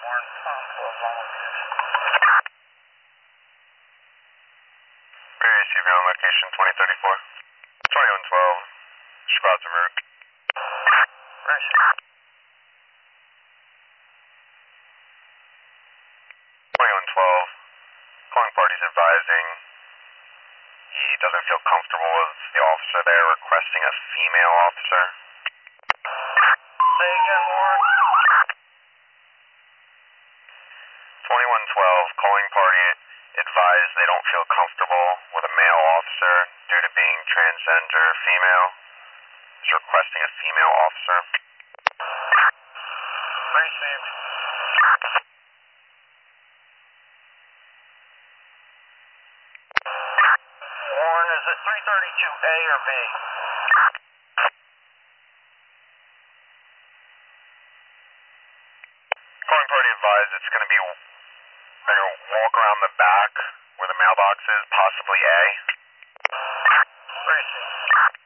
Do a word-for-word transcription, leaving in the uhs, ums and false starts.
Warren, phone for volunteers. Receiving on location twenty thirty-four. twenty-one twelve. Squads en route. Race. twenty-one twelve. Calling parties advising he doesn't feel comfortable with the officer there, requesting a female officer. Say again, Warren. twenty-one twelve. Calling party advised they don't feel comfortable with a male officer due to being transgender female. Is requesting a female officer. Received. Warren, is it three thirty-two A or B? Calling party advised it's going to be, they're going to walk around the back where the mailbox is, possibly A. Received.